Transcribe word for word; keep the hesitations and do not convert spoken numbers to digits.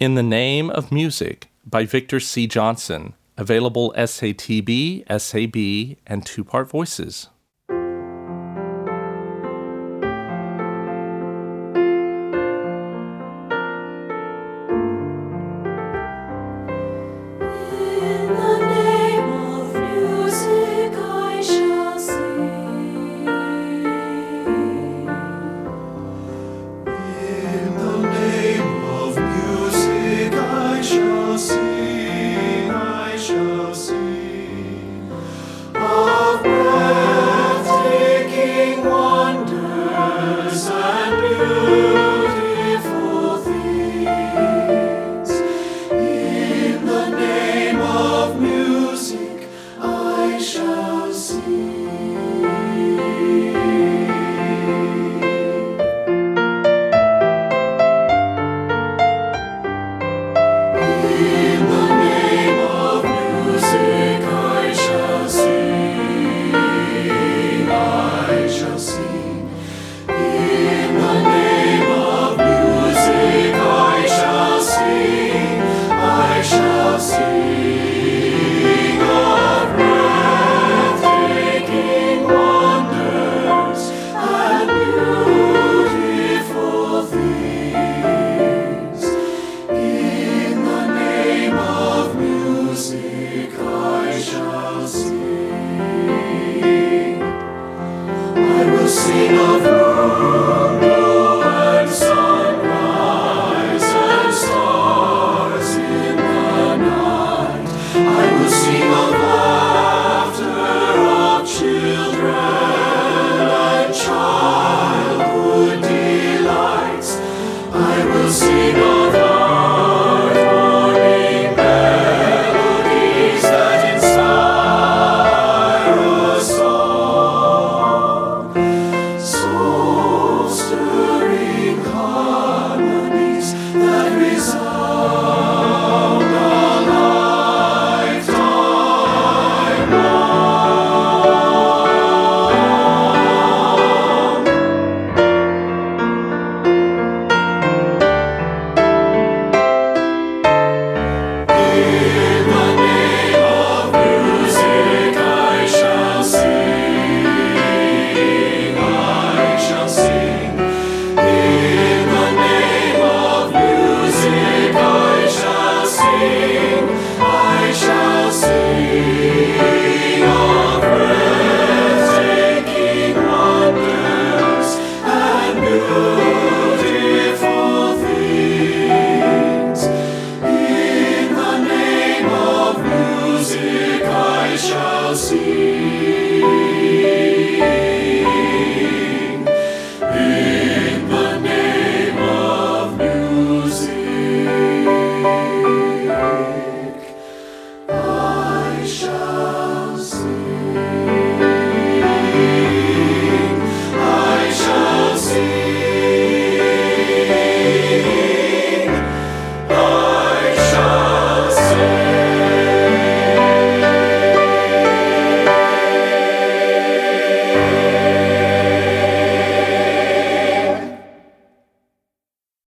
In the Name of Music by Victor C. Johnson, available S A T B, S A B, and two-part voices. Sing of rainbow and sunrise and stars in the night. I will sing of laughter of children and childhood delights. I will sing of heart-warming melodies that inspire a song. Soul-stirring harmonies that resound.